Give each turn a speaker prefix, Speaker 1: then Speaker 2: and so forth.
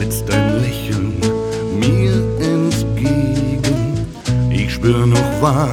Speaker 1: jetzt dein Lächeln mir entgegen. Ich spür noch